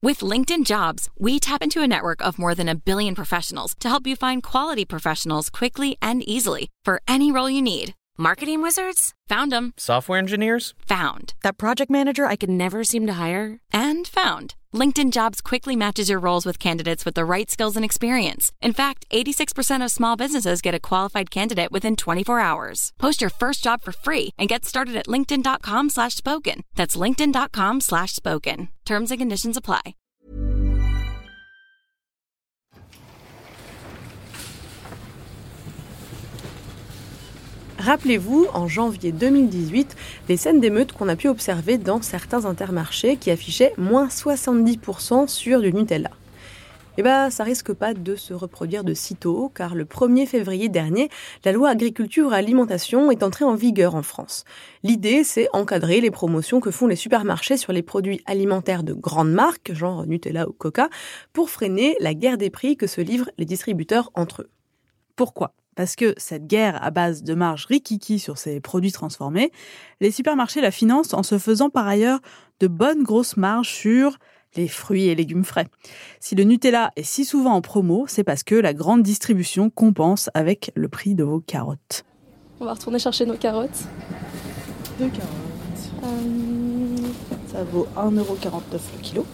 With LinkedIn Jobs, we tap into a network of more than 1 billion professionals to help you find quality professionals quickly and easily for any role you need. Marketing wizards? Found them. Software engineers? Found. That project manager I could never seem to hire? And found. LinkedIn Jobs quickly matches your roles with candidates with the right skills and experience. In fact, 86% of small businesses get a qualified candidate within 24 hours. Post your first job for free and get started at linkedin.com/spoken. That's linkedin.com/spoken. Terms and conditions apply. Rappelez-vous, en janvier 2018, les scènes d'émeutes qu'on a pu observer dans certains Intermarchés qui affichaient moins 70% sur du Nutella. Ça risque pas de se reproduire de sitôt, car le 1er février dernier, la loi Agriculture et Alimentation est entrée en vigueur en France. L'idée, c'est encadrer les promotions que font les supermarchés sur les produits alimentaires de grandes marques, genre Nutella ou Coca, pour freiner la guerre des prix que se livrent les distributeurs entre eux. Pourquoi ? Parce que cette guerre à base de marge rikiki sur ces produits transformés, les supermarchés la financent en se faisant par ailleurs de bonnes grosses marges sur les fruits et légumes frais. Si le Nutella est si souvent en promo, c'est parce que la grande distribution compense avec le prix de vos carottes. On va retourner chercher nos carottes. 2 carottes. Ça vaut 1,49€ le kilo.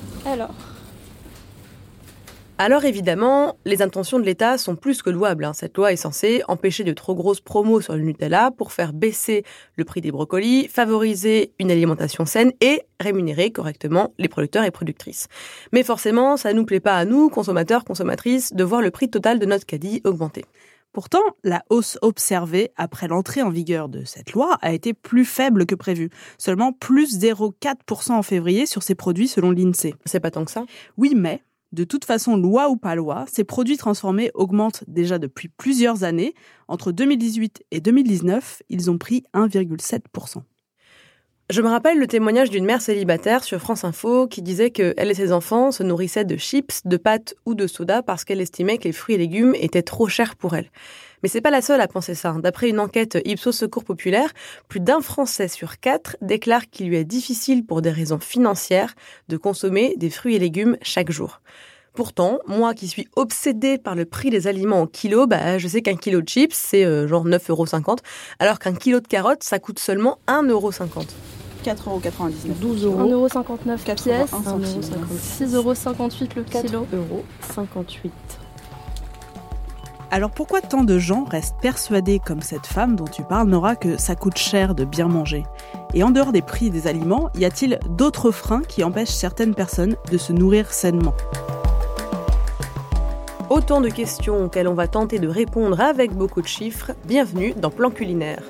Alors évidemment, les intentions de l'État sont plus que louables. Cette loi est censée empêcher de trop grosses promos sur le Nutella pour faire baisser le prix des brocolis, favoriser une alimentation saine et rémunérer correctement les producteurs et productrices. Mais forcément, ça ne nous plaît pas à nous, consommateurs, consommatrices, de voir le prix total de notre caddie augmenter. Pourtant, la hausse observée après l'entrée en vigueur de cette loi a été plus faible que prévu. Seulement plus 0,4% en février sur ces produits selon l'INSEE. C'est pas tant que ça ? Oui, mais de toute façon, loi ou pas loi, ces produits transformés augmentent déjà depuis plusieurs années. Entre 2018 et 2019, ils ont pris 1,7%. Je me rappelle le témoignage d'une mère célibataire sur France Info qui disait qu'elle et ses enfants se nourrissaient de chips, de pâtes ou de soda parce qu'elle estimait que les fruits et légumes étaient trop chers pour elle. Mais c'est pas la seule à penser ça. D'après une enquête Ipsos Secours Populaire, plus d'1 Français sur 4 déclare qu'il lui est difficile pour des raisons financières de consommer des fruits et légumes chaque jour. Pourtant, moi qui suis obsédée par le prix des aliments au kilo, je sais qu'un kilo de chips, c'est genre 9,50€, alors qu'un kilo de carottes, ça coûte seulement 1,50€. 4,99€. 12€. 1,59€ pièce. 6,58€ le kilo. 4,58€. Alors pourquoi tant de gens restent persuadés, comme cette femme dont tu parles, Nora, que ça coûte cher de bien manger ? Et en dehors des prix des aliments, y a-t-il d'autres freins qui empêchent certaines personnes de se nourrir sainement ? Autant de questions auxquelles on va tenter de répondre avec beaucoup de chiffres. Bienvenue dans Plan Culinaire.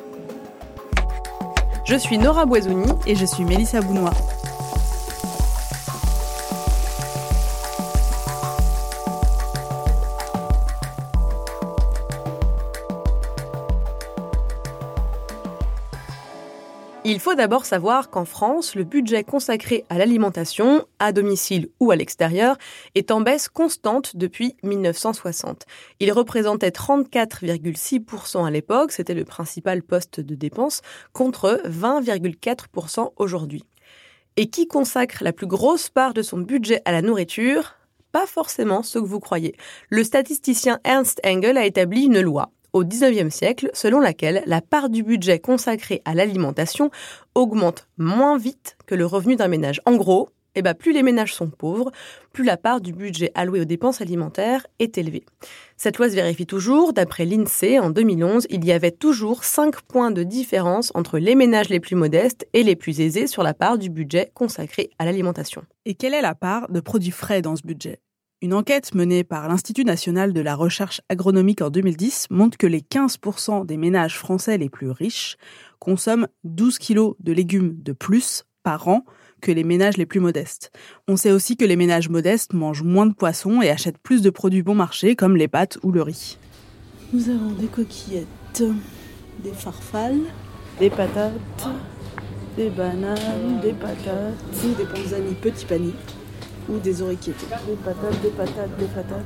Je suis Nora Boisouni et je suis Mélissa Bounois. Il faut d'abord savoir qu'en France, le budget consacré à l'alimentation, à domicile ou à l'extérieur, est en baisse constante depuis 1960. Il représentait 34,6% à l'époque, c'était le principal poste de dépense, contre 20,4% aujourd'hui. Et qui consacre la plus grosse part de son budget à la nourriture ? Pas forcément ce que vous croyez. Le statisticien Ernst Engel a établi une loi au XIXe siècle, selon laquelle la part du budget consacré à l'alimentation augmente moins vite que le revenu d'un ménage. En gros, plus les ménages sont pauvres, plus la part du budget alloué aux dépenses alimentaires est élevée. Cette loi se vérifie toujours. D'après l'INSEE, en 2011, il y avait toujours 5 points de différence entre les ménages les plus modestes et les plus aisés sur la part du budget consacré à l'alimentation. Et quelle est la part de produits frais dans ce budget ? Une enquête menée par l'Institut national de la recherche agronomique en 2010 montre que les 15% des ménages français les plus riches consomment 12 kilos de légumes de plus par an que les ménages les plus modestes. On sait aussi que les ménages modestes mangent moins de poissons et achètent plus de produits bon marché comme les pâtes ou le riz. Nous avons des coquillettes, des farfales, des patates, des bananes, des patates, des panzani petits paniers. Ou des orecchiettes. Des patates.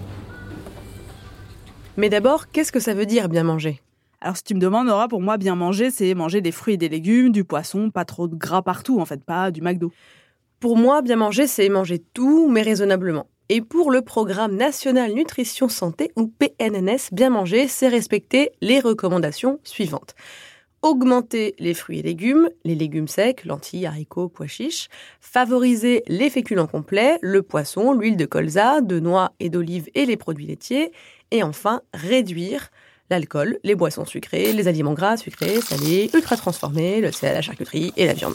Mais d'abord, qu'est-ce que ça veut dire bien manger ? Alors si tu me demandes, Nora, pour moi, bien manger, c'est manger des fruits et des légumes, du poisson, pas trop de gras partout, en fait, pas du McDo. Pour moi, bien manger, c'est manger tout, mais raisonnablement. Et pour le Programme National Nutrition Santé, ou PNNS, bien manger, c'est respecter les recommandations suivantes. Augmenter les fruits et les légumes secs, lentilles, haricots, pois chiches, favoriser les féculents complets, le poisson, l'huile de colza, de noix et d'olive et les produits laitiers, et enfin réduire l'alcool, les boissons sucrées, les aliments gras, sucrés, salés, ultra transformés, le sel, la charcuterie et la viande.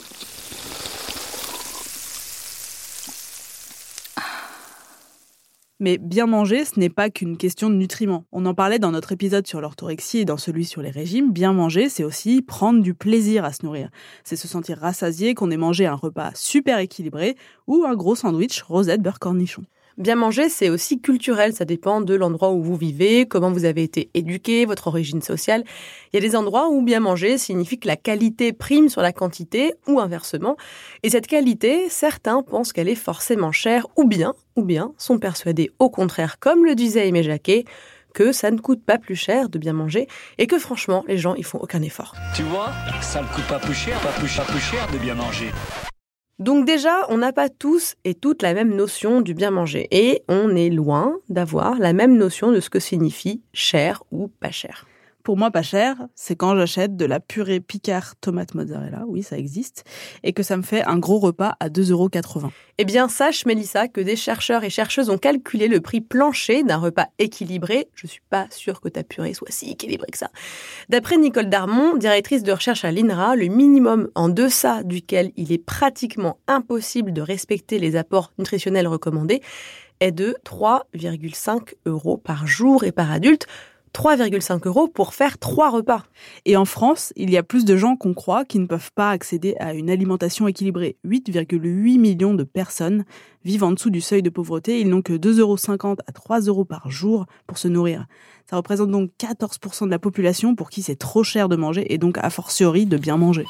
Mais bien manger, ce n'est pas qu'une question de nutriments. On en parlait dans notre épisode sur l'orthorexie et dans celui sur les régimes. Bien manger, c'est aussi prendre du plaisir à se nourrir. C'est se sentir rassasié qu'on ait mangé un repas super équilibré ou un gros sandwich rosette beurre cornichon. Bien manger, c'est aussi culturel, ça dépend de l'endroit où vous vivez, comment vous avez été éduqué, votre origine sociale. Il y a des endroits où bien manger signifie que la qualité prime sur la quantité, ou inversement. Et cette qualité, certains pensent qu'elle est forcément chère, ou bien sont persuadés au contraire, comme le disait Aimé Jacquet, que ça ne coûte pas plus cher de bien manger, et que franchement, les gens, ils font aucun effort. Tu vois, ça ne coûte pas plus cher de bien manger. Donc déjà, on n'a pas tous et toutes la même notion du bien manger. Et on est loin d'avoir la même notion de ce que signifie cher ou pas cher. Pour moi, pas cher, c'est quand j'achète de la purée Picard tomate mozzarella, oui, ça existe, et que ça me fait un gros repas à 2,80 €. Eh bien, sache, Mélissa, que des chercheurs et chercheuses ont calculé le prix plancher d'un repas équilibré. Je suis pas sûre que ta purée soit si équilibrée que ça. D'après Nicole Darmon, directrice de recherche à l'INRA, le minimum en deçà duquel il est pratiquement impossible de respecter les apports nutritionnels recommandés est de 3,5 € par jour et par adulte. 3,5 € pour faire 3 repas. Et en France, il y a plus de gens qu'on croit qui ne peuvent pas accéder à une alimentation équilibrée. 8,8 millions de personnes vivent en dessous du seuil de pauvreté. Ils n'ont que 2,50 € à 3 € par jour pour se nourrir. Ça représente donc 14% de la population pour qui c'est trop cher de manger et donc a fortiori de bien manger.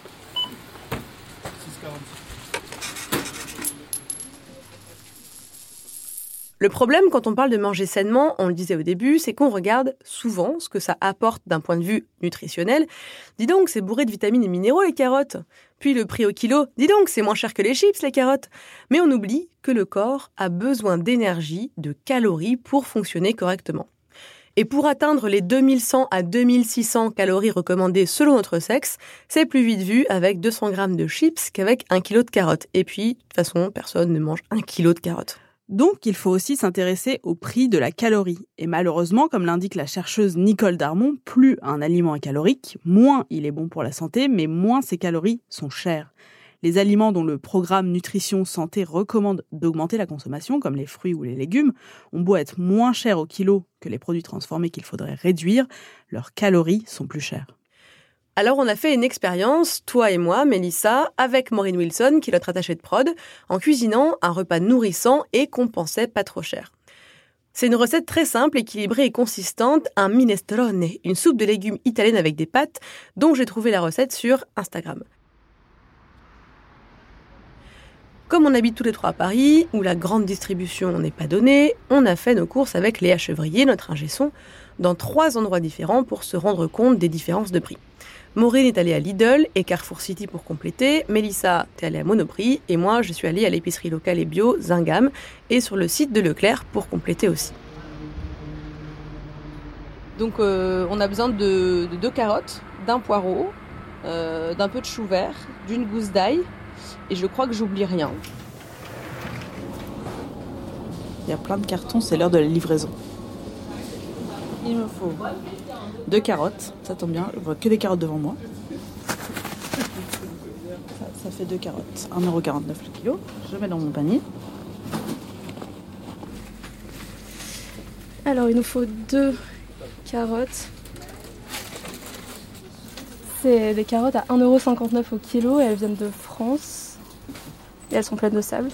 Le problème, quand on parle de manger sainement, on le disait au début, c'est qu'on regarde souvent ce que ça apporte d'un point de vue nutritionnel. Dis donc, c'est bourré de vitamines et minéraux, les carottes. Puis le prix au kilo, dis donc, c'est moins cher que les chips, les carottes. Mais on oublie que le corps a besoin d'énergie, de calories pour fonctionner correctement. Et pour atteindre les 2100 à 2600 calories recommandées selon notre sexe, c'est plus vite vu avec 200 grammes de chips qu'avec 1 kilo de carottes. Et puis, de toute façon, personne ne mange 1 kilo de carottes. Donc, il faut aussi s'intéresser au prix de la calorie. Et malheureusement, comme l'indique la chercheuse Nicole Darmon, plus un aliment est calorique, moins il est bon pour la santé, mais moins ses calories sont chères. Les aliments dont le programme Nutrition Santé recommande d'augmenter la consommation, comme les fruits ou les légumes, ont beau être moins chers au kilo que les produits transformés qu'il faudrait réduire, leurs calories sont plus chères. Alors on a fait une expérience, toi et moi, Mélissa, avec Maureen Wilson, qui est notre attachée de prod, en cuisinant un repas nourrissant et qu'on pensait pas trop cher. C'est une recette très simple, équilibrée et consistante, un minestrone, une soupe de légumes italienne avec des pâtes, dont j'ai trouvé la recette sur Instagram. Comme on habite tous les trois à Paris, où la grande distribution n'est pas donnée, on a fait nos courses avec Léa Chevrier, notre ingé son, dans 3 endroits différents pour se rendre compte des différences de prix. Maureen est allée à Lidl et Carrefour City pour compléter, Mélissa est allée à Monoprix et moi je suis allée à l'épicerie locale et bio Zingam et sur le site de Leclerc pour compléter aussi. Donc on a besoin de 2 carottes, d'un poireau, d'un peu de chou vert, d'une gousse d'ail et je crois que j'oublie rien. Il y a plein de cartons, c'est l'heure de la livraison. Il me faut 2 carottes, ça tombe bien, je vois que des carottes devant moi. Ça fait 2 carottes, 1,49 € le kilo. Je mets dans mon panier. Alors il nous faut 2 carottes. C'est des carottes à 1,59 € au kilo et elles viennent de France. Et elles sont pleines de sable.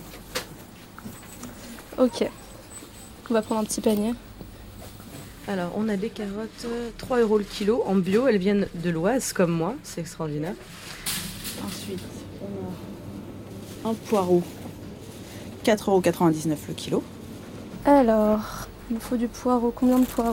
Ok, on va prendre un petit panier. Alors, on a des carottes, 3 € le kilo en bio. Elles viennent de l'Oise, comme moi. C'est extraordinaire. Ensuite, on a un poireau, 4,99 € le kilo. Alors, il nous faut du poireau. Combien de poireaux ?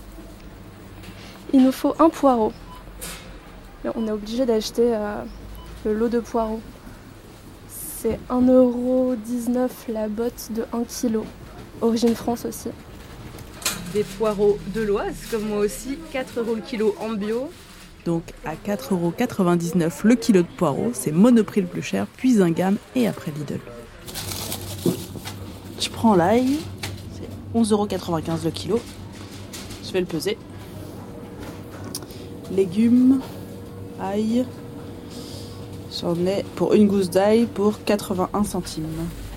Il nous faut un poireau. Mais on est obligé d'acheter le lot de poireaux. c'est 1,19€ la botte de 1 kg. Origine France aussi. Des poireaux de l'Oise, comme moi aussi, 4€ le kilo en bio. Donc à 4,99€ le kilo de poireaux, c'est Monoprix le plus cher, puis Zingam et après Lidl. Je prends l'ail, c'est 11,95€ le kilo. Je vais le peser. Légumes, ail. J'en ai pour une gousse d'ail pour 81 centimes.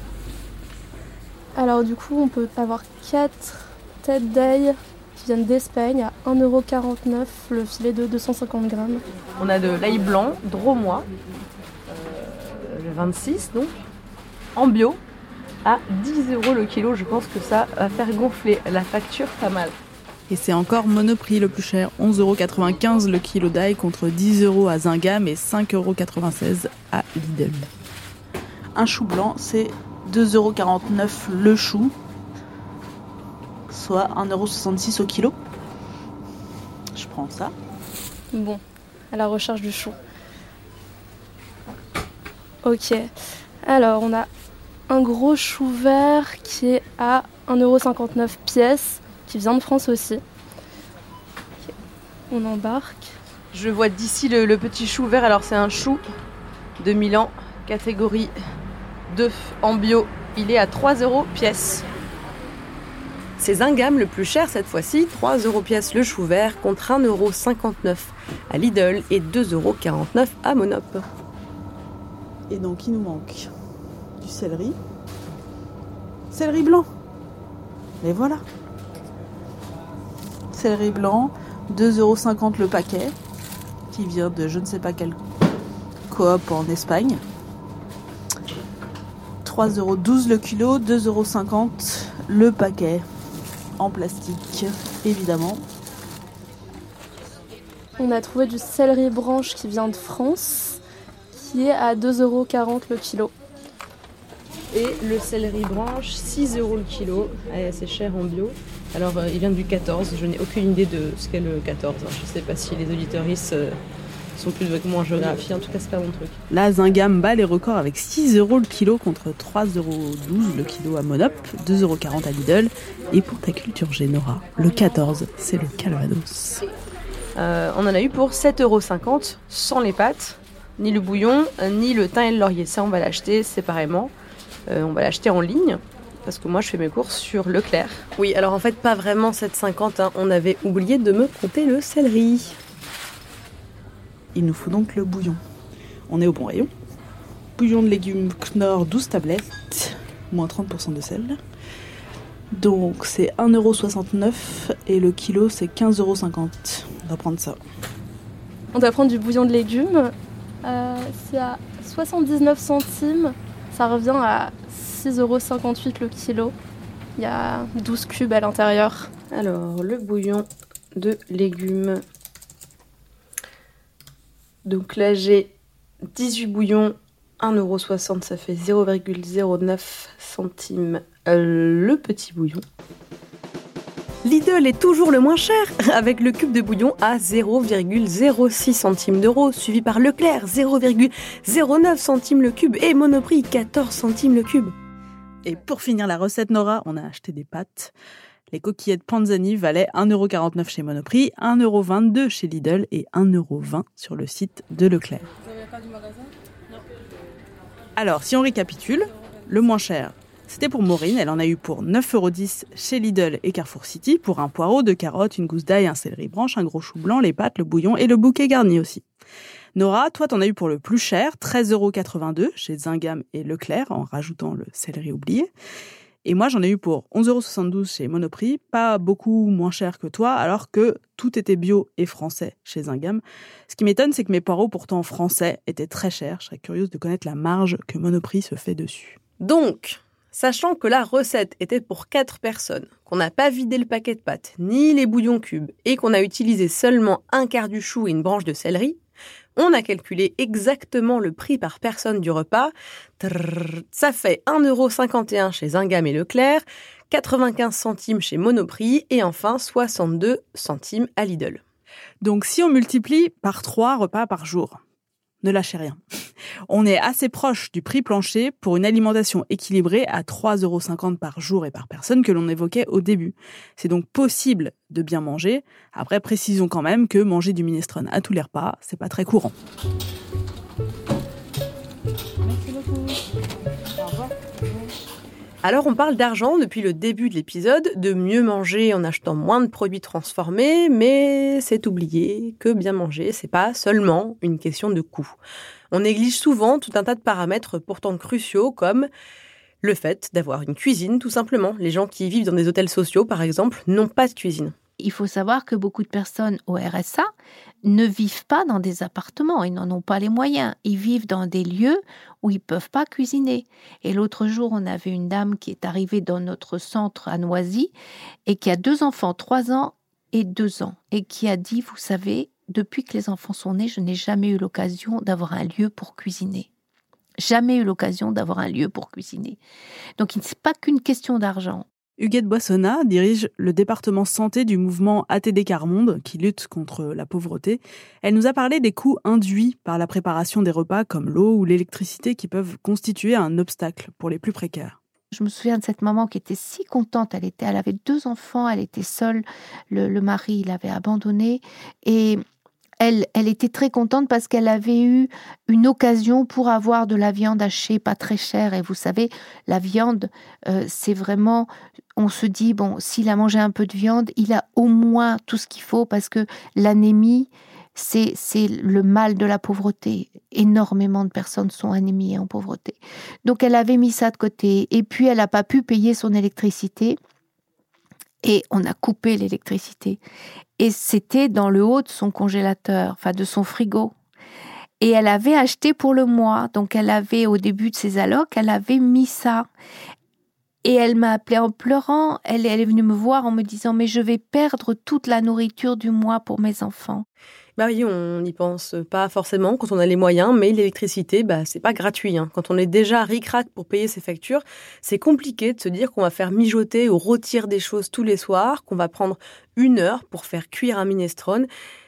Alors du coup, on peut avoir 4 têtes d'ail qui viennent d'Espagne à 1,49€ le filet de 250 grammes. On a de l'ail blanc, drômois, le 26 donc, en bio, à 10€ le kilo. Je pense que ça va faire gonfler la facture pas mal. Et c'est encore Monoprix le plus cher, 11,95€ le kilo d'ail contre 10€ à Zingam et 5,96€ à Lidl. Un chou blanc, c'est 2,49€ le chou, soit 1,66€ au kilo. Je prends ça. Bon, à la recherche du chou. Ok, alors on a un gros chou vert qui est à 1,59€ pièce, qui vient de France aussi. Okay. On embarque. Je vois d'ici le petit chou vert. Alors c'est un chou de Milan, catégorie 2 en bio. Il est à 3€ pièce. C'est Zingam le plus cher cette fois-ci, 3€ pièce le chou vert contre 1,59€ à Lidl et 2,49€ à Monop. Et donc il nous manque du céleri. Céleri blanc. Et voilà. Céleri blanc, 2,50€ le paquet, qui vient de je ne sais pas quelle coop en Espagne. 3,12€ le kilo, 2,50€ le paquet, en plastique, évidemment. On a trouvé du céleri branche qui vient de France, qui est à 2,40€ le kilo. Et le céleri branche, 6€ le kilo. C'est cher en bio. Alors, il vient du 14. Je n'ai aucune idée de ce qu'est le 14. Je ne sais pas si les auditeuristes sont plus avec moi en géographie. En tout cas, c'est pas mon truc. Là, Zingam bat les records avec 6€ le kilo contre 3,12€ le kilo à Monop, 2,40€ à Lidl. Et pour ta culture Génora, le 14, c'est le Calvados. On en a eu pour 7,50€ sans les pâtes, ni le bouillon, ni le thym et le laurier. Ça, on va l'acheter séparément. On va l'acheter en ligne. Parce que moi, je fais mes courses sur Leclerc. Oui, alors en fait, pas vraiment 7,50. Hein. On avait oublié de me compter le céleri. Il nous faut donc le bouillon. On est au bon rayon. Bouillon de légumes Knorr, 12 tablettes, moins 30% de sel. Donc c'est 1,69€ et le kilo c'est 15,50€. On va prendre ça. On doit prendre du bouillon de légumes. C'est à 79 centimes. Ça revient à 6,58€ le kilo. Il y a 12 cubes à l'intérieur. Alors, le bouillon de légumes. Donc là, j'ai 18 bouillons, 1,60€, ça fait 0,09 centimes le petit bouillon. Lidl est toujours le moins cher, avec le cube de bouillon à 0,06 centimes d'euros, suivi par Leclerc, 0,09 centimes le cube, et Monoprix, 14 centimes le cube. Et pour finir la recette Nora, on a acheté des pâtes. Les coquillettes Panzani valaient 1,49€ chez Monoprix, 1,22€ chez Lidl et 1,20€ sur le site de Leclerc. Vous n'avez pas du magasin ? Non. Alors, si on récapitule, le moins cher, c'était pour Maureen. Elle en a eu pour 9,10€ chez Lidl et Carrefour City, pour un poireau, 2 carottes, une gousse d'ail, un céleri branche, un gros chou blanc, les pâtes, le bouillon et le bouquet garni aussi. Nora, toi, t'en as eu pour le plus cher, 13,82€ chez Zingam et Leclerc, en rajoutant le céleri oublié. Et moi, j'en ai eu pour 11,72€ chez Monoprix, pas beaucoup moins cher que toi, alors que tout était bio et français chez Zingam. Ce qui m'étonne, c'est que mes poireaux, pourtant français, étaient très chers. Je serais curieuse de connaître la marge que Monoprix se fait dessus. Donc, sachant que la recette était pour 4 personnes, qu'on n'a pas vidé le paquet de pâtes, ni les bouillons cubes, et qu'on a utilisé seulement un quart du chou et une branche de céleri, on a calculé exactement le prix par personne du repas. Ça fait 1,51€ chez Zingam et Leclerc, 95 centimes chez Monoprix et enfin 62 centimes à Lidl. Donc si on multiplie par 3 repas par jour, ne lâchez rien. On est assez proche du prix plancher pour une alimentation équilibrée à 3,50 € par jour et par personne que l'on évoquait au début. C'est donc possible de bien manger. Après, précisons quand même que manger du minestrone à tous les repas, c'est pas très courant. Merci beaucoup. Au revoir. Alors on parle d'argent depuis le début de l'épisode, de mieux manger en achetant moins de produits transformés, mais c'est oublié que bien manger, c'est pas seulement une question de coût. On néglige souvent tout un tas de paramètres pourtant cruciaux comme le fait d'avoir une cuisine tout simplement. Les gens qui vivent dans des hôtels sociaux par exemple n'ont pas de cuisine. Il faut savoir que beaucoup de personnes au RSA ne vivent pas dans des appartements, ils n'en ont pas les moyens. Ils vivent dans des lieux où ils ne peuvent pas cuisiner. Et l'autre jour, on avait une dame qui est arrivée dans notre centre à Noisy et qui a 2 enfants, 3 ans et 2 ans, et qui a dit, vous savez, depuis que les enfants sont nés, je n'ai jamais eu l'occasion d'avoir un lieu pour cuisiner. Jamais eu l'occasion d'avoir un lieu pour cuisiner. Donc, ce n'est pas qu'une question d'argent. Huguette Boissonnat dirige le département santé du mouvement ATD Quart Monde qui lutte contre la pauvreté. Elle nous a parlé des coûts induits par la préparation des repas comme l'eau ou l'électricité qui peuvent constituer un obstacle pour les plus précaires. Je me souviens de cette maman qui était si contente. Elle avait 2 enfants, elle était seule. Le mari l'avait abandonnée et elle était très contente parce qu'elle avait eu une occasion pour avoir de la viande hachée pas très chère. Et vous savez, la viande, c'est vraiment... On se dit, bon, s'il a mangé un peu de viande, il a au moins tout ce qu'il faut parce que l'anémie, c'est le mal de la pauvreté. Énormément de personnes sont anémies et en pauvreté. Donc, elle avait mis ça de côté. Et puis, elle n'a pas pu payer son électricité. Et on a coupé l'électricité. Et c'était dans le haut de son congélateur, enfin de son frigo. Et elle avait acheté pour le mois. Donc elle avait, au début de ses allocs, elle avait mis ça. Et elle m'a appelée en pleurant. Elle est venue me voir en me disant « Mais je vais perdre toute la nourriture du mois pour mes enfants. » Bah oui, on n'y pense pas forcément quand on a les moyens, mais l'électricité, c'est pas gratuit. Quand on est déjà ric-rac pour payer ses factures, c'est compliqué de se dire qu'on va faire mijoter ou rôtir des choses tous les soirs, qu'on va prendre 1 heure pour faire cuire un minestrone.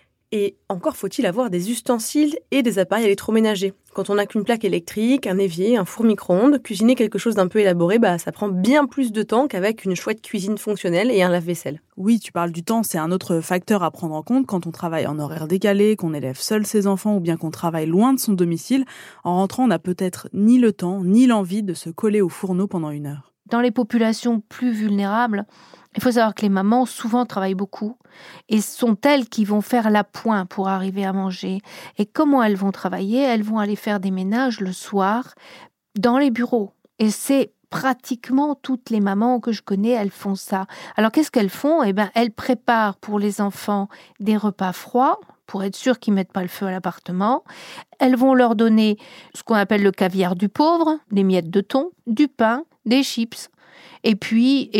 Et encore faut-il avoir des ustensiles et des appareils électroménagers. Quand on n'a qu'une plaque électrique, un évier, un four micro-ondes, cuisiner quelque chose d'un peu élaboré, ça prend bien plus de temps qu'avec une chouette cuisine fonctionnelle et un lave-vaisselle. Oui, tu parles du temps, c'est un autre facteur à prendre en compte quand on travaille en horaire décalé, qu'on élève seul ses enfants ou bien qu'on travaille loin de son domicile. En rentrant, on n'a peut-être ni le temps ni l'envie de se coller au fourneau pendant 1 heure. Dans les populations plus vulnérables, il faut savoir que les mamans souvent travaillent beaucoup et sont elles qui vont faire l'appoint pour arriver à manger. Et comment elles vont travailler ? Elles vont aller faire des ménages le soir dans les bureaux. Et c'est pratiquement toutes les mamans que je connais, elles font ça. Alors qu'est-ce qu'elles font ? Elles préparent pour les enfants des repas froids pour être sûres qu'ils ne mettent pas le feu à l'appartement. Elles vont leur donner ce qu'on appelle le caviar du pauvre, des miettes de thon, du pain, des chips. Et puis,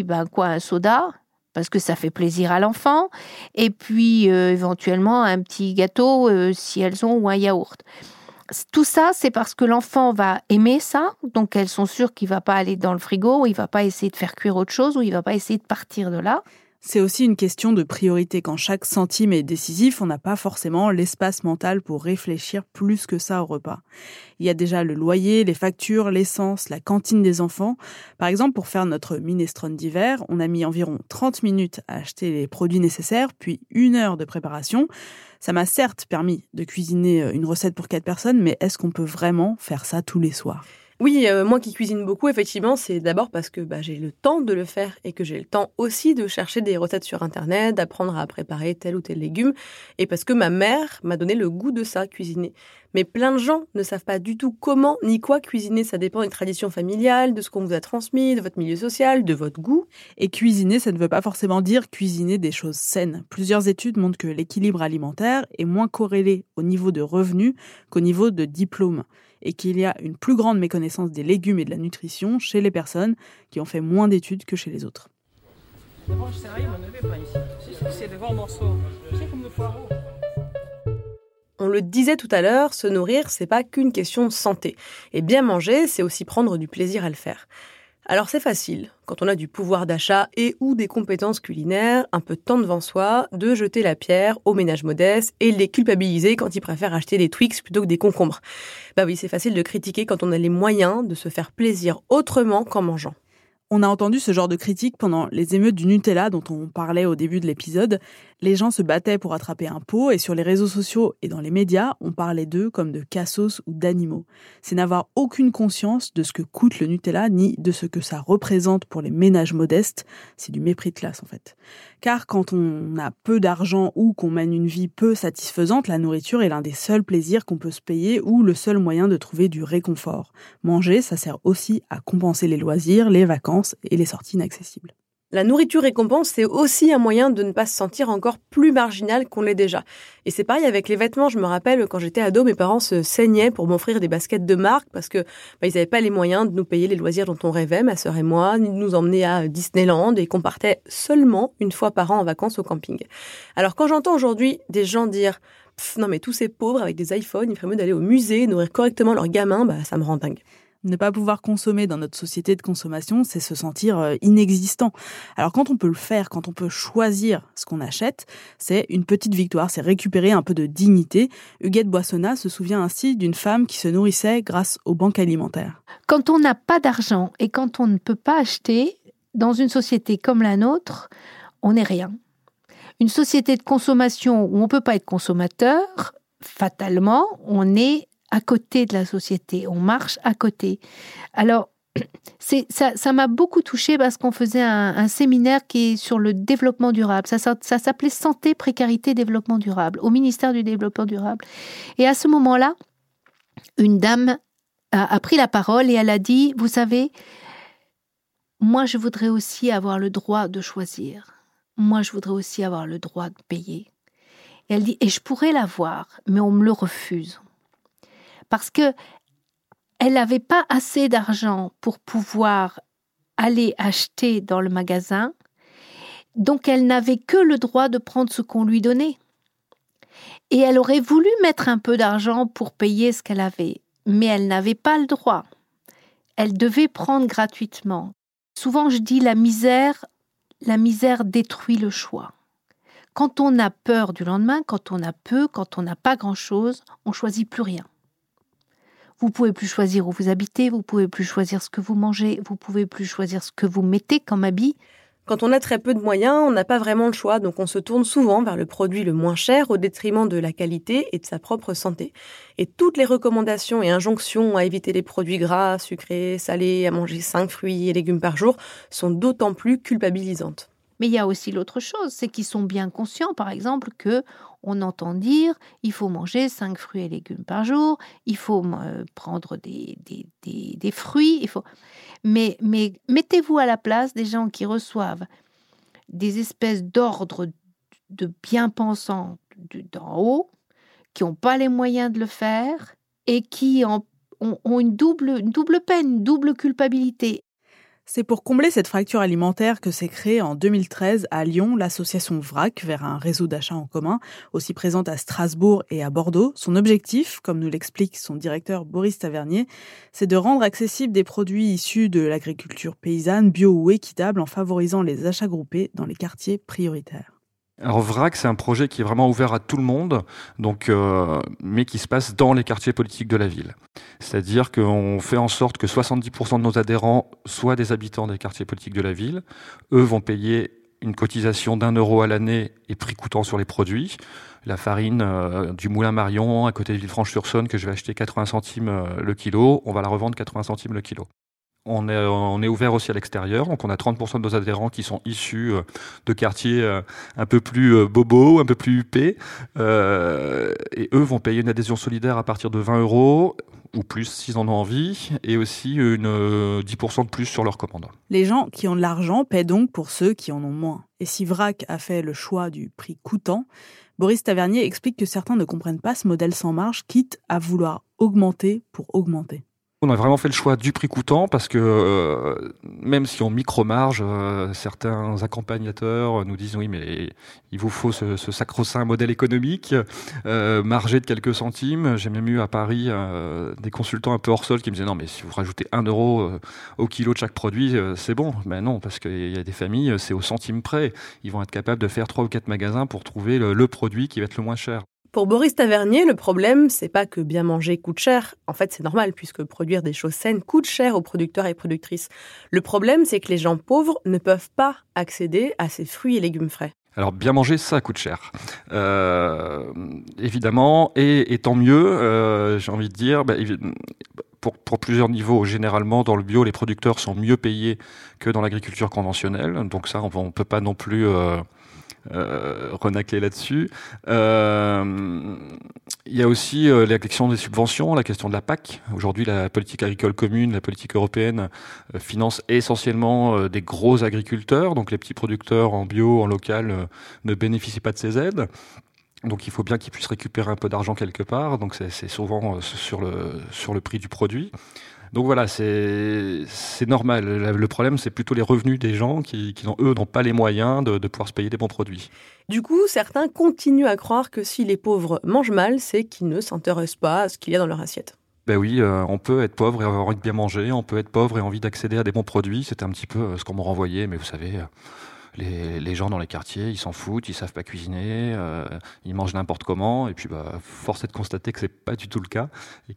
un soda, parce que ça fait plaisir à l'enfant. Et puis, éventuellement, un petit gâteau, si elles ont, ou un yaourt. Tout ça, c'est parce que l'enfant va aimer ça. Donc, elles sont sûres qu'il ne va pas aller dans le frigo, ou il ne va pas essayer de faire cuire autre chose, ou il ne va pas essayer de partir de là. C'est aussi une question de priorité. Quand chaque centime est décisif, on n'a pas forcément l'espace mental pour réfléchir plus que ça au repas. Il y a déjà le loyer, les factures, l'essence, la cantine des enfants. Par exemple, pour faire notre minestrone d'hiver, on a mis environ 30 minutes à acheter les produits nécessaires, puis 1 heure de préparation. Ça m'a certes permis de cuisiner une recette pour 4 personnes, mais est-ce qu'on peut vraiment faire ça tous les soirs ? Oui, moi qui cuisine beaucoup, effectivement, c'est d'abord parce que j'ai le temps de le faire et que j'ai le temps aussi de chercher des recettes sur Internet, d'apprendre à préparer tel ou tel légume, et parce que ma mère m'a donné le goût de ça, cuisiner. Mais plein de gens ne savent pas du tout comment ni quoi cuisiner. Ça dépend des traditions familiales, de ce qu'on vous a transmis, de votre milieu social, de votre goût. Et cuisiner, ça ne veut pas forcément dire cuisiner des choses saines. Plusieurs études montrent que l'équilibre alimentaire est moins corrélé au niveau de revenus qu'au niveau de diplôme. Et qu'il y a une plus grande méconnaissance des légumes et de la nutrition chez les personnes qui ont fait moins d'études que chez les autres. D'abord, je sais rien, on n'avait pas ici. C'est des grands morceaux. C'est comme le poireau. On le disait tout à l'heure, se nourrir, c'est pas qu'une question de santé. Et bien manger, c'est aussi prendre du plaisir à le faire. Alors c'est facile, quand on a du pouvoir d'achat et ou des compétences culinaires, un peu de temps devant soi, de jeter la pierre aux ménages modestes et de les culpabiliser quand ils préfèrent acheter des Twix plutôt que des concombres. Bah oui, c'est facile de critiquer quand on a les moyens de se faire plaisir autrement qu'en mangeant. On a entendu ce genre de critique pendant les émeutes du Nutella dont on parlait au début de l'épisode. Les gens se battaient pour attraper un pot et sur les réseaux sociaux et dans les médias, on parlait d'eux comme de cassos ou d'animaux. C'est n'avoir aucune conscience de ce que coûte le Nutella ni de ce que ça représente pour les ménages modestes. C'est du mépris de classe en fait. Car quand on a peu d'argent ou qu'on mène une vie peu satisfaisante, la nourriture est l'un des seuls plaisirs qu'on peut se payer ou le seul moyen de trouver du réconfort. Manger, ça sert aussi à compenser les loisirs, les vacances et les sorties inaccessibles. La nourriture récompense, c'est aussi un moyen de ne pas se sentir encore plus marginal qu'on l'est déjà. Et c'est pareil avec les vêtements. Je me rappelle, quand j'étais ado, mes parents se saignaient pour m'offrir des baskets de marque parce que ils n'avaient pas les moyens de nous payer les loisirs dont on rêvait, ma sœur et moi, ni de nous emmener à Disneyland et qu'on partait seulement une fois par an en vacances au camping. Alors quand j'entends aujourd'hui des gens dire « non mais tous ces pauvres avec des iPhones, il ferait mieux d'aller au musée, nourrir correctement leurs gamins », ça me rend dingue. Ne pas pouvoir consommer dans notre société de consommation, c'est se sentir inexistant. Alors quand on peut le faire, quand on peut choisir ce qu'on achète, c'est une petite victoire, c'est récupérer un peu de dignité. Huguette Boissonnat se souvient ainsi d'une femme qui se nourrissait grâce aux banques alimentaires. Quand on n'a pas d'argent et quand on ne peut pas acheter, dans une société comme la nôtre, on n'est rien. Une société de consommation où on ne peut pas être consommateur, fatalement, on est à côté de la société, on marche à côté. Alors, ça m'a beaucoup touchée parce qu'on faisait un séminaire qui est sur le développement durable. Ça s'appelait Santé, Précarité, Développement durable, au ministère du Développement durable. Et à ce moment-là, une dame a pris la parole et elle a dit, vous savez, moi je voudrais aussi avoir le droit de choisir. Moi je voudrais aussi avoir le droit de payer. Et elle dit, et je pourrais l'avoir, mais on me le refuse. Parce que elle n'avait pas assez d'argent pour pouvoir aller acheter dans le magasin, donc elle n'avait que le droit de prendre ce qu'on lui donnait. Et elle aurait voulu mettre un peu d'argent pour payer ce qu'elle avait, mais elle n'avait pas le droit. Elle devait prendre gratuitement. Souvent, je dis la misère détruit le choix. Quand on a peur du lendemain, quand on a peu, quand on n'a pas grand-chose, on ne choisit plus rien. Vous ne pouvez plus choisir où vous habitez, vous ne pouvez plus choisir ce que vous mangez, vous ne pouvez plus choisir ce que vous mettez comme habit. Quand on a très peu de moyens, on n'a pas vraiment le choix, donc on se tourne souvent vers le produit le moins cher au détriment de la qualité et de sa propre santé. Et toutes les recommandations et injonctions à éviter les produits gras, sucrés, salés, à manger 5 fruits et légumes par jour sont d'autant plus culpabilisantes. Mais il y a aussi l'autre chose, c'est qu'ils sont bien conscients, par exemple, qu'on entend dire il faut manger 5 fruits et légumes par jour, il faut prendre des fruits, Mais mettez-vous à la place des gens qui reçoivent des espèces d'ordres de bien-pensants d'en haut, qui n'ont pas les moyens de le faire et qui ont une double peine, une double culpabilité. C'est pour combler cette fracture alimentaire que s'est créée en 2013 à Lyon l'association VRAC, vers un réseau d'achat en commun, aussi présente à Strasbourg et à Bordeaux. Son objectif, comme nous l'explique son directeur Boris Tavernier, c'est de rendre accessibles des produits issus de l'agriculture paysanne, bio ou équitable, en favorisant les achats groupés dans les quartiers prioritaires. Alors VRAC, c'est un projet qui est vraiment ouvert à tout le monde, mais qui se passe dans les quartiers politiques de la ville. C'est-à-dire qu'on fait en sorte que 70% de nos adhérents soient des habitants des quartiers politiques de la ville. Eux vont payer une cotisation d'€1 à l'année et prix coûtant sur les produits. La farine du Moulin Marion, à côté de Villefranche-sur-Saône, que je vais acheter 80 centimes le kilo, on va la revendre 80 centimes le kilo. On est ouvert aussi à l'extérieur, donc on a 30% de nos adhérents qui sont issus de quartiers un peu plus bobos, un peu plus huppés, et eux vont payer une adhésion solidaire à partir de 20 € ou plus s'ils en ont envie, et aussi 10% de plus sur leur commande. Les gens qui ont de l'argent paient donc pour ceux qui en ont moins. Et si VRAC a fait le choix du prix coûtant, Boris Tavernier explique que certains ne comprennent pas ce modèle sans marge, quitte à vouloir augmenter pour augmenter. On a vraiment fait le choix du prix coûtant parce que même si on micro-marge, certains accompagnateurs nous disent oui mais il vous faut ce sacro-saint modèle économique, marger de quelques centimes. J'ai même eu à Paris des consultants un peu hors sol qui me disaient non mais si vous rajoutez 1 euro au kilo de chaque produit, c'est bon. Ben non, parce qu'il y a des familles, c'est au centime près. Ils vont être capables de faire 3 ou 4 magasins pour trouver le produit qui va être le moins cher. Pour Boris Tavernier, le problème, c'est pas que bien manger coûte cher. En fait, c'est normal, puisque produire des choses saines coûte cher aux producteurs et productrices. Le problème, c'est que les gens pauvres ne peuvent pas accéder à ces fruits et légumes frais. Alors, bien manger, ça coûte cher. Évidemment, et tant mieux, j'ai envie de dire, pour plusieurs niveaux. Généralement, dans le bio, les producteurs sont mieux payés que dans l'agriculture conventionnelle. Donc ça, on peut pas non plus... renacler là-dessus. Il y a aussi la question des subventions, la question de la PAC. Aujourd'hui, la politique agricole commune, la politique européenne finance essentiellement des gros agriculteurs. Donc les petits producteurs en bio, en local, ne bénéficient pas de ces aides. Donc il faut bien qu'ils puissent récupérer un peu d'argent quelque part. Donc c'est souvent sur le prix du produit. Donc voilà, c'est normal. Le problème, c'est plutôt les revenus des gens qui n'ont pas les moyens de pouvoir se payer des bons produits. Du coup, certains continuent à croire que si les pauvres mangent mal, c'est qu'ils ne s'intéressent pas à ce qu'il y a dans leur assiette. Ben oui, on peut être pauvre et avoir envie de bien manger, on peut être pauvre et envie d'accéder à des bons produits. C'était un petit peu ce qu'on m'a renvoyé, mais vous savez... Les gens dans les quartiers, ils s'en foutent, ils savent pas cuisiner, ils mangent n'importe comment. Et puis, force est de constater que c'est pas du tout le cas,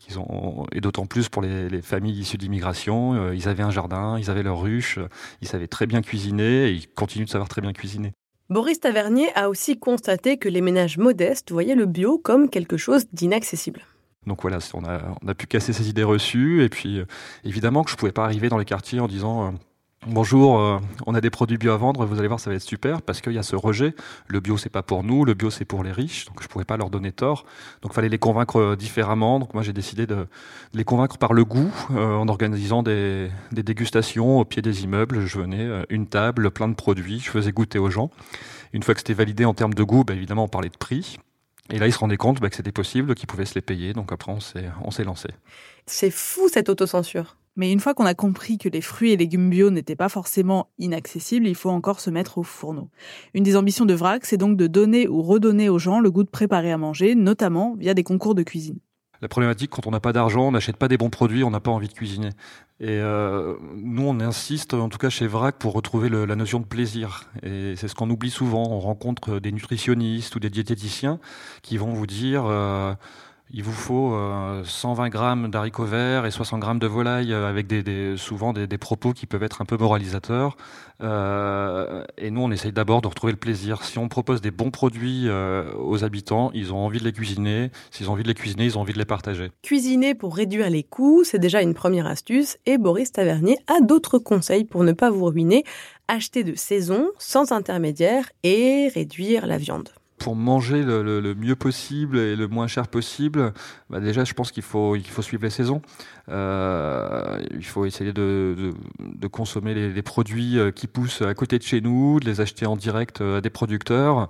et d'autant plus pour les familles issues d'immigration. Ils avaient un jardin, ils avaient leur ruche, ils savaient très bien cuisiner, et ils continuent de savoir très bien cuisiner. Boris Tavernier a aussi constaté que les ménages modestes voyaient le bio comme quelque chose d'inaccessible. Donc voilà, on a pu casser ces idées reçues, et puis évidemment que je pouvais pas arriver dans les quartiers en disant. Bonjour, on a des produits bio à vendre, vous allez voir, ça va être super, parce qu'il y a ce rejet. Le bio, c'est pas pour nous, le bio, c'est pour les riches, donc je pouvais pas leur donner tort. Donc il fallait les convaincre différemment. Donc moi, j'ai décidé de les convaincre par le goût, en organisant des dégustations au pied des immeubles. Je venais, une table, plein de produits, je faisais goûter aux gens. Une fois que c'était validé en termes de goût, évidemment, on parlait de prix. Et là, ils se rendaient compte que c'était possible, qu'ils pouvaient se les payer. Donc après, on s'est lancé. C'est fou, cette autocensure. Mais une fois qu'on a compris que les fruits et légumes bio n'étaient pas forcément inaccessibles, il faut encore se mettre au fourneau. Une des ambitions de VRAC, c'est donc de donner ou redonner aux gens le goût de préparer à manger, notamment via des concours de cuisine. La problématique, quand on n'a pas d'argent, on n'achète pas des bons produits, on n'a pas envie de cuisiner. Et nous, on insiste, en tout cas chez VRAC, pour retrouver la notion de plaisir. Et c'est ce qu'on oublie souvent. On rencontre des nutritionnistes ou des diététiciens qui vont vous dire... il vous faut 120 grammes d'haricots verts et 60 grammes de volaille avec souvent des propos qui peuvent être un peu moralisateurs. Et nous, on essaye d'abord de retrouver le plaisir. Si on propose des bons produits aux habitants, ils ont envie de les cuisiner. S'ils ont envie de les cuisiner, ils ont envie de les partager. Cuisiner pour réduire les coûts, c'est déjà une première astuce. Et Boris Tavernier a d'autres conseils pour ne pas vous ruiner. Acheter de saison, sans intermédiaire et réduire la viande. Pour manger le mieux possible et le moins cher possible, déjà, je pense qu'il faut suivre les saisons. Il faut essayer de consommer les produits qui poussent à côté de chez nous, de les acheter en direct à des producteurs.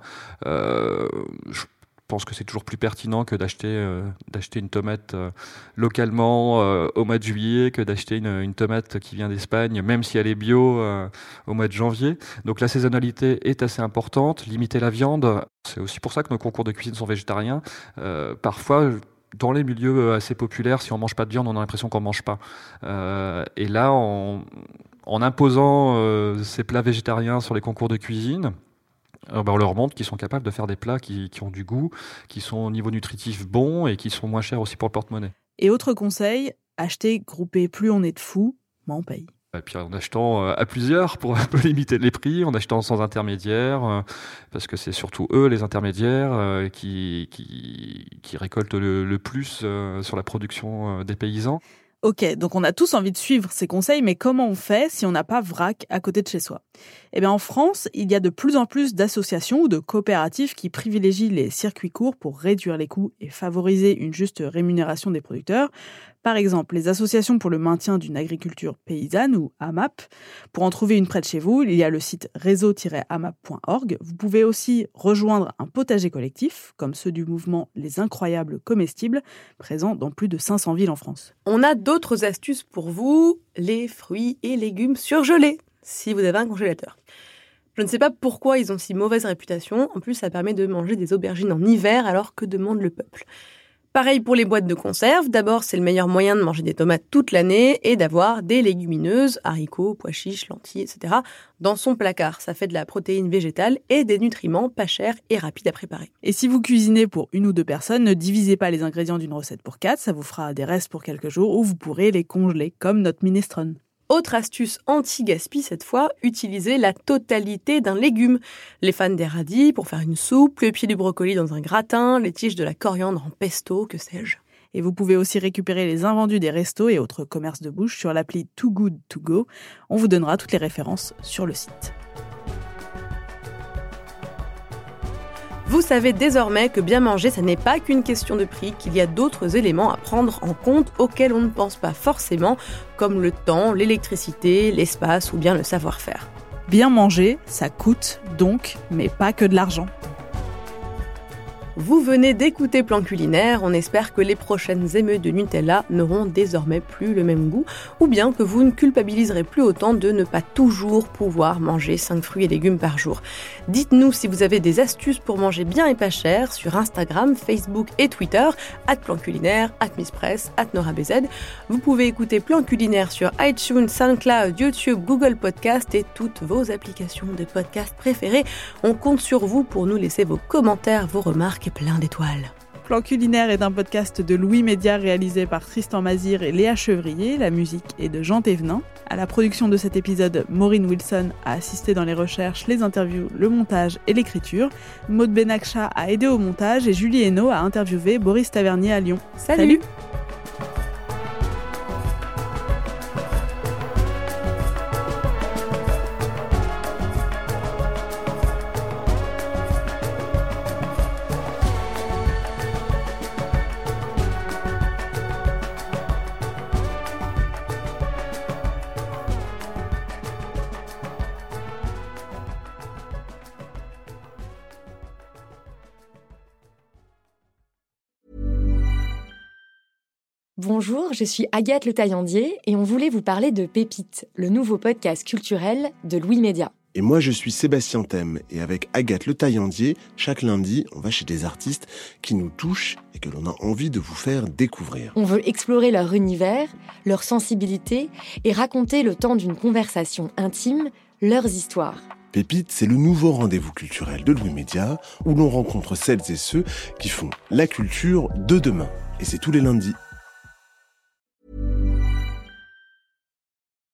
Je pense que c'est toujours plus pertinent que d'acheter une tomate localement au mois de juillet que d'acheter une tomate qui vient d'Espagne, même si elle est bio au mois de janvier. Donc la saisonnalité est assez importante. Limiter la viande, c'est aussi pour ça que nos concours de cuisine sont végétariens. Parfois, dans les milieux assez populaires, si on mange pas de viande, on a l'impression qu'on mange pas. Et là, en imposant ces plats végétariens sur les concours de cuisine, on leur montre qu'ils sont capables de faire des plats qui ont du goût, qui sont au niveau nutritif bon et qui sont moins chers aussi pour le porte-monnaie. Et autre conseil, acheter groupé, plus on est de fous, moins on paye. Et puis en achetant à plusieurs pour un peu limiter les prix, en achetant sans intermédiaire, parce que c'est surtout eux, les intermédiaires, qui récoltent le plus sur la production des paysans. Ok, donc on a tous envie de suivre ces conseils, mais comment on fait si on n'a pas VRAC à côté de chez soi ? Eh bien, en France, il y a de plus en plus d'associations ou de coopératives qui privilégient les circuits courts pour réduire les coûts et favoriser une juste rémunération des producteurs. Par exemple, les associations pour le maintien d'une agriculture paysanne, ou AMAP. Pour en trouver une près de chez vous, il y a le site réseau-amap.org. Vous pouvez aussi rejoindre un potager collectif, comme ceux du mouvement Les Incroyables Comestibles, présent dans plus de 500 villes en France. On a d'autres astuces pour vous, les fruits et légumes surgelés, si vous avez un congélateur. Je ne sais pas pourquoi ils ont si mauvaise réputation, en plus ça permet de manger des aubergines en hiver alors que demande le peuple. Pareil pour les boîtes de conserve, d'abord c'est le meilleur moyen de manger des tomates toute l'année et d'avoir des légumineuses, haricots, pois chiches, lentilles, etc. dans son placard. Ça fait de la protéine végétale et des nutriments pas chers et rapides à préparer. Et si vous cuisinez pour 1 ou 2 personnes, ne divisez pas les ingrédients d'une recette pour 4, ça vous fera des restes pour quelques jours ou vous pourrez les congeler comme notre minestrone. Autre astuce anti-gaspi cette fois, utilisez la totalité d'un légume. Les fans des radis pour faire une soupe, le pied du brocoli dans un gratin, les tiges de la coriandre en pesto, que sais-je. Et vous pouvez aussi récupérer les invendus des restos et autres commerces de bouche sur l'appli Too Good To Go. On vous donnera toutes les références sur le site. Vous savez désormais que bien manger, ça n'est pas qu'une question de prix, qu'il y a d'autres éléments à prendre en compte auxquels on ne pense pas forcément, comme le temps, l'électricité, l'espace ou bien le savoir-faire. Bien manger, ça coûte donc, mais pas que de l'argent. Vous venez d'écouter Plan Culinaire, on espère que les prochaines émeutes de Nutella n'auront désormais plus le même goût, ou bien que vous ne culpabiliserez plus autant de ne pas toujours pouvoir manger 5 fruits et légumes par jour. Dites-nous si vous avez des astuces pour manger bien et pas cher sur Instagram, Facebook et Twitter, @planculinaire, @misspress, @norabz. Vous pouvez écouter Plan Culinaire sur iTunes, SoundCloud, YouTube, Google Podcast et toutes vos applications de podcast préférées. On compte sur vous pour nous laisser vos commentaires, vos remarques et plein d'étoiles. Plan Culinaire est un podcast de Louis Média réalisé par Tristan Mazir et Léa Chevrier. La musique est de Jean Thévenin. À la production de cet épisode, Maureen Wilson a assisté dans les recherches, les interviews, le montage et l'écriture. Maud Benakcha a aidé au montage et Julie Hainaut a interviewé Boris Tavernier à Lyon. Salut. Bonjour, je suis Agathe Le Taillandier et on voulait vous parler de Pépite, le nouveau podcast culturel de Louis Média. Et moi, je suis Sébastien Thème et avec Agathe Le Taillandier, chaque lundi, on va chez des artistes qui nous touchent et que l'on a envie de vous faire découvrir. On veut explorer leur univers, leur sensibilité et raconter le temps d'une conversation intime, leurs histoires. Pépite, c'est le nouveau rendez-vous culturel de Louis Média où l'on rencontre celles et ceux qui font la culture de demain. Et c'est tous les lundis.